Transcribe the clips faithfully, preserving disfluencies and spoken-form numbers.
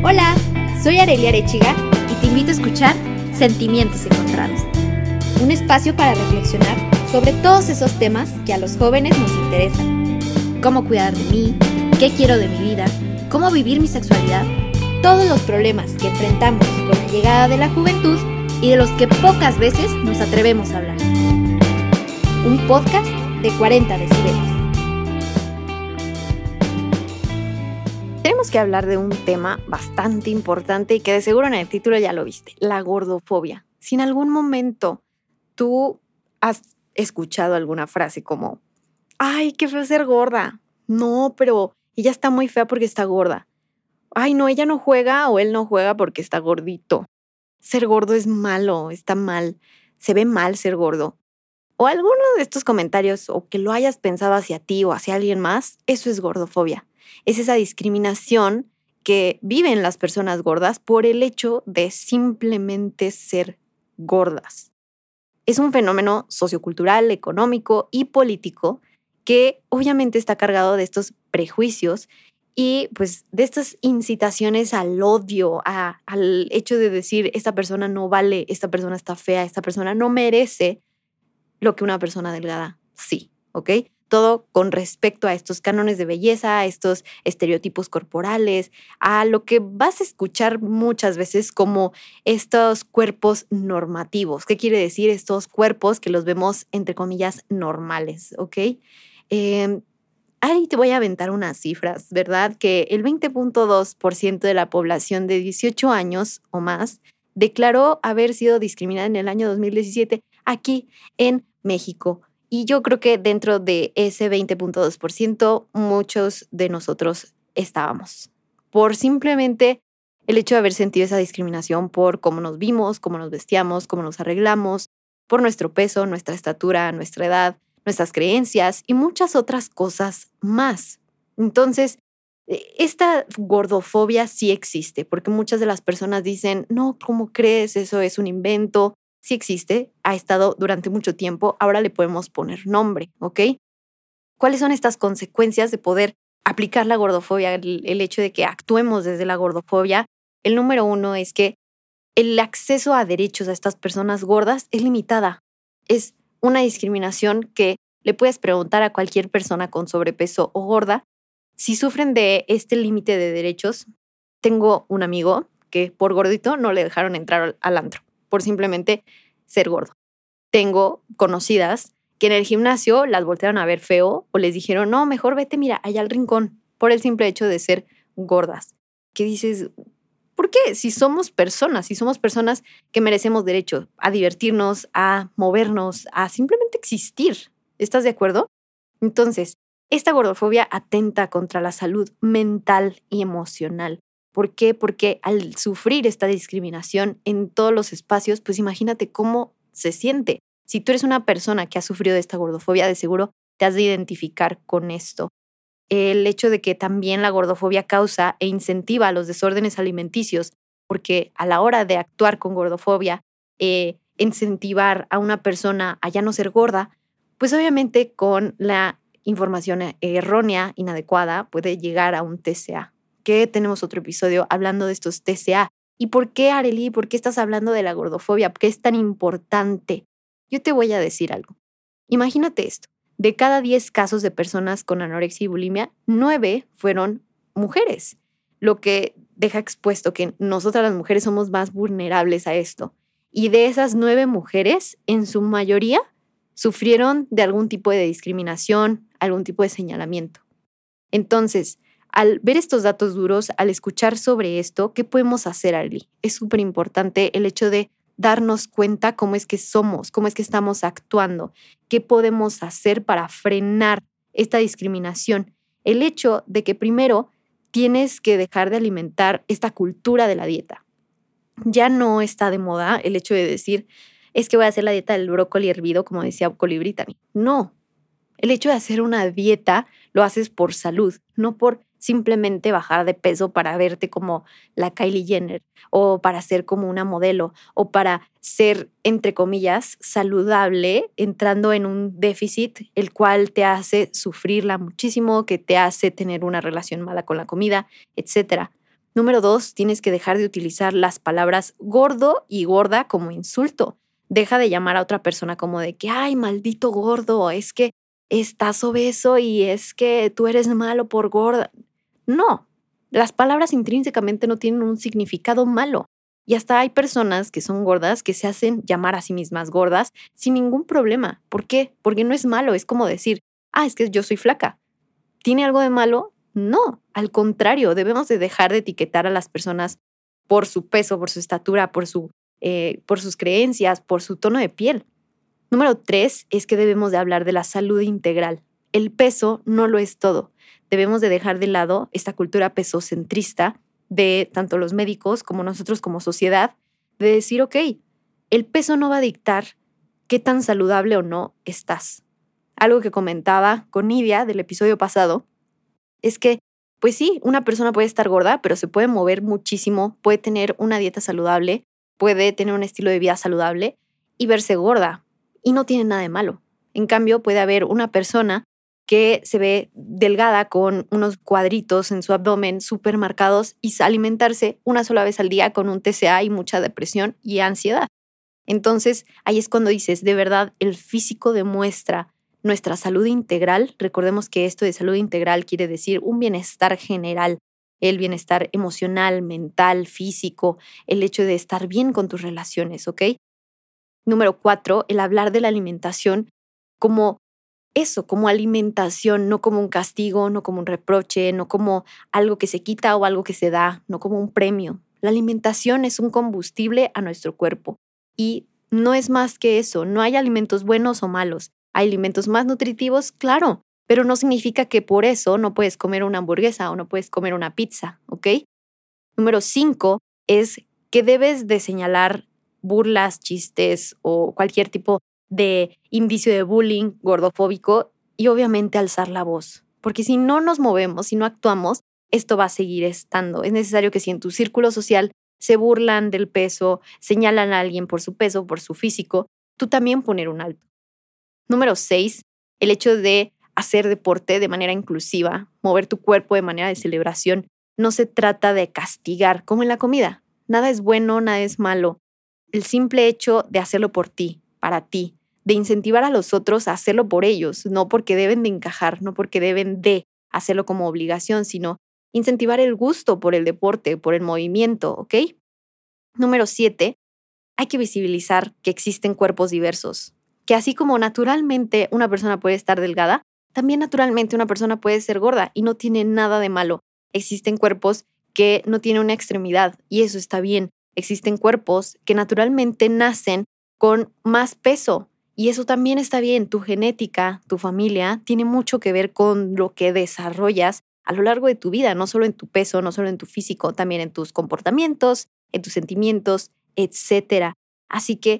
Hola, soy Arelia Arechiga y te invito a escuchar Sentimientos Encontrados, un espacio para reflexionar sobre todos esos temas que a los jóvenes nos interesan. Cómo cuidar de mí, qué quiero de mi vida, cómo vivir mi sexualidad, todos los problemas que enfrentamos con la llegada de la juventud y de los que pocas veces nos atrevemos a hablar. Un podcast de cuarenta decibelios. Tenemos que hablar de un tema bastante importante y que de seguro en el título ya lo viste, la gordofobia. Si en algún momento tú has escuchado alguna frase como, ay, qué feo ser gorda. No, pero ella está muy fea porque está gorda. Ay, no, ella no juega o él no juega porque está gordito. Ser gordo es malo, está mal. Se ve mal ser gordo. O alguno de estos comentarios o que lo hayas pensado hacia ti o hacia alguien más, eso es gordofobia. Es esa discriminación que viven las personas gordas por el hecho de simplemente ser gordas. Es un fenómeno sociocultural, económico y político que obviamente está cargado de estos prejuicios y pues de estas incitaciones al odio, a, al hecho de decir esta persona no vale, esta persona está fea, esta persona no merece lo que una persona delgada sí, ¿ok? Todo con respecto a estos cánones de belleza, a estos estereotipos corporales, a lo que vas a escuchar muchas veces como estos cuerpos normativos. ¿Qué quiere decir estos cuerpos que los vemos, entre comillas, normales? ¿Ok? Eh, ahí te voy a aventar unas cifras, ¿verdad? Que el veinte punto dos por ciento de la población de dieciocho años o más declaró haber sido discriminada en el año dos mil diecisiete aquí en México. Y yo creo que dentro de ese veinte punto dos por ciento muchos de nosotros estábamos. Por simplemente el hecho de haber sentido esa discriminación por cómo nos vimos, cómo nos vestíamos, cómo nos arreglamos, por nuestro peso, nuestra estatura, nuestra edad, nuestras creencias y muchas otras cosas más. Entonces, esta gordofobia sí existe, porque muchas de las personas dicen, no, ¿cómo crees? Eso es un invento. Sí existe, ha estado durante mucho tiempo, ahora le podemos poner nombre, ¿ok? ¿Cuáles son estas consecuencias de poder aplicar la gordofobia, el, el hecho de que actuemos desde la gordofobia? El número uno es que el acceso a derechos a estas personas gordas es limitada. Es una discriminación que le puedes preguntar a cualquier persona con sobrepeso o gorda si sufren de este límite de derechos. Tengo un amigo que por gordito no le dejaron entrar al, al antro, por simplemente ser gordo. Tengo conocidas que en el gimnasio las voltearon a ver feo o les dijeron, no, mejor vete, mira, allá al rincón, por el simple hecho de ser gordas. ¿Qué dices? ¿Por qué? Si somos personas, si somos personas que merecemos derecho a divertirnos, a movernos, a simplemente existir. ¿Estás de acuerdo? Entonces, esta gordofobia atenta contra la salud mental y emocional. ¿Por qué? Porque al sufrir esta discriminación en todos los espacios, pues imagínate cómo se siente. Si tú eres una persona que ha sufrido de esta gordofobia, de seguro te has de identificar con esto. El hecho de que también la gordofobia causa e incentiva los desórdenes alimenticios, porque a la hora de actuar con gordofobia, eh, incentivar a una persona a ya no ser gorda, pues obviamente con la información errónea, inadecuada, puede llegar a un T C A. Que tenemos otro episodio hablando de estos T C A. ¿Y por qué, Arely? ¿Por qué estás hablando de la gordofobia? ¿Por qué es tan importante? Yo te voy a decir algo. Imagínate esto. De cada diez casos de personas con anorexia y bulimia, nueve fueron mujeres, lo que deja expuesto que nosotras las mujeres somos más vulnerables a esto. Y de esas nueve mujeres, en su mayoría, sufrieron de algún tipo de discriminación, algún tipo de señalamiento. Entonces, al ver estos datos duros, al escuchar sobre esto, ¿qué podemos hacer, Arely? Es súper importante el hecho de darnos cuenta cómo es que somos, cómo es que estamos actuando, qué podemos hacer para frenar esta discriminación. El hecho de que primero tienes que dejar de alimentar esta cultura de la dieta. Ya no está de moda el hecho de decir, es que voy a hacer la dieta del brócoli hervido, como decía Colly Brittany. No, el hecho de hacer una dieta lo haces por salud, no por simplemente bajar de peso para verte como la Kylie Jenner o para ser como una modelo o para ser, entre comillas, saludable, entrando en un déficit el cual te hace sufrirla muchísimo, que te hace tener una relación mala con la comida, etcétera. Número dos, tienes que dejar de utilizar las palabras gordo y gorda como insulto. Deja de llamar a otra persona como de que, ay, maldito gordo, es que estás obeso y es que tú eres malo por gorda. No, las palabras intrínsecamente no tienen un significado malo. Y hasta hay personas que son gordas que se hacen llamar a sí mismas gordas sin ningún problema. ¿Por qué? Porque no es malo, es como decir, ah, es que yo soy flaca. ¿Tiene algo de malo? No, al contrario, debemos de dejar de etiquetar a las personas por su peso, por su estatura, por, su, eh, por sus creencias, por su tono de piel. Número tres es que debemos de hablar de la salud integral. El peso no lo es todo. Debemos de dejar de lado esta cultura pesocentrista de tanto los médicos como nosotros como sociedad, de decir, ok, el peso no va a dictar qué tan saludable o no estás. Algo que comentaba con Nidia del episodio pasado es que, pues sí, una persona puede estar gorda, pero se puede mover muchísimo, puede tener una dieta saludable, puede tener un estilo de vida saludable y verse gorda. Y no tiene nada de malo. En cambio, puede haber una persona que se ve delgada con unos cuadritos en su abdomen súper marcados y alimentarse una sola vez al día con un T C A y mucha depresión y ansiedad. Entonces, ahí es cuando dices, de verdad, el físico demuestra nuestra salud integral. Recordemos que esto de salud integral quiere decir un bienestar general, el bienestar emocional, mental, físico, el hecho de estar bien con tus relaciones, ¿ok? Número cuatro, el hablar de la alimentación como eso, como alimentación, no como un castigo, no como un reproche, no como algo que se quita o algo que se da, no como un premio. La alimentación es un combustible a nuestro cuerpo y no es más que eso. No hay alimentos buenos o malos. Hay alimentos más nutritivos, claro, pero no significa que por eso no puedes comer una hamburguesa o no puedes comer una pizza, ¿ok? Número cinco es que debes de señalar burlas, chistes o cualquier tipo de indicio de bullying gordofóbico y obviamente alzar la voz. Porque si no nos movemos, si no actuamos, esto va a seguir estando. Es necesario que si en tu círculo social se burlan del peso, señalan a alguien por su peso, por su físico, tú también poner un alto. Número seis, el hecho de hacer deporte de manera inclusiva, mover tu cuerpo de manera de celebración. No se trata de castigar, como en la comida. Nada es bueno, nada es malo. El simple hecho de hacerlo por ti, para ti, de incentivar a los otros a hacerlo por ellos, no porque deben de encajar, no porque deben de hacerlo como obligación, sino incentivar el gusto por el deporte, por el movimiento, ¿ok? Número siete, hay que visibilizar que existen cuerpos diversos, que así como naturalmente una persona puede estar delgada, también naturalmente una persona puede ser gorda y no tiene nada de malo. Existen cuerpos que no tienen una extremidad y eso está bien. Existen cuerpos que naturalmente nacen con más peso y eso también está bien. Tu genética, tu familia, tiene mucho que ver con lo que desarrollas a lo largo de tu vida, no solo en tu peso, no solo en tu físico, también en tus comportamientos, en tus sentimientos, etcétera. Así que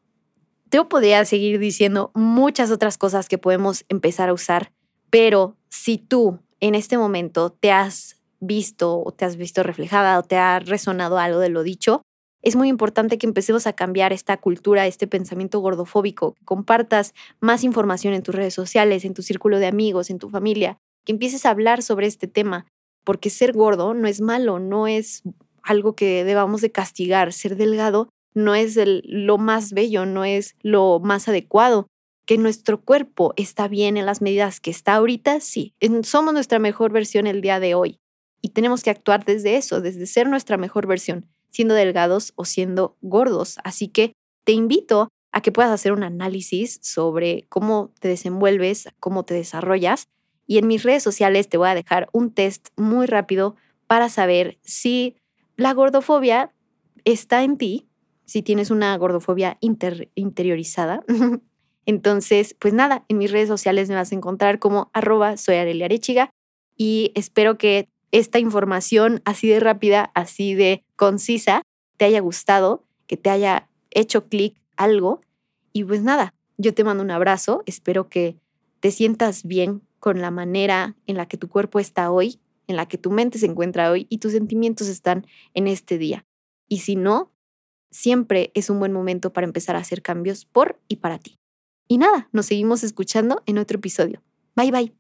yo podría seguir diciendo muchas otras cosas que podemos empezar a usar, pero si tú en este momento te has visto o te has visto reflejada o te ha resonado algo de lo dicho, es muy importante que empecemos a cambiar esta cultura, este pensamiento gordofóbico, que compartas más información en tus redes sociales, en tu círculo de amigos, en tu familia, que empieces a hablar sobre este tema, porque ser gordo no es malo, no es algo que debamos de castigar. Ser delgado no es el, lo más bello, no es lo más adecuado. Que nuestro cuerpo está bien en las medidas que está ahorita, sí. Somos nuestra mejor versión el día de hoy. Y tenemos que actuar desde eso, desde ser nuestra mejor versión, siendo delgados o siendo gordos. Así que te invito a que puedas hacer un análisis sobre cómo te desenvuelves, cómo te desarrollas. Y en mis redes sociales te voy a dejar un test muy rápido para saber si la gordofobia está en ti, si tienes una gordofobia inter- interiorizada. Entonces, pues nada, en mis redes sociales me vas a encontrar como arroba soy Arelia Arechiga y espero que esta información así de rápida, así de concisa, te haya gustado, que te haya hecho clic algo. Y pues nada, yo te mando un abrazo, espero que te sientas bien con la manera en la que tu cuerpo está hoy, en la que tu mente se encuentra hoy y tus sentimientos están en este día. Y si no, siempre es un buen momento para empezar a hacer cambios por y para ti. Y nada, nos seguimos escuchando en otro episodio. Bye, bye.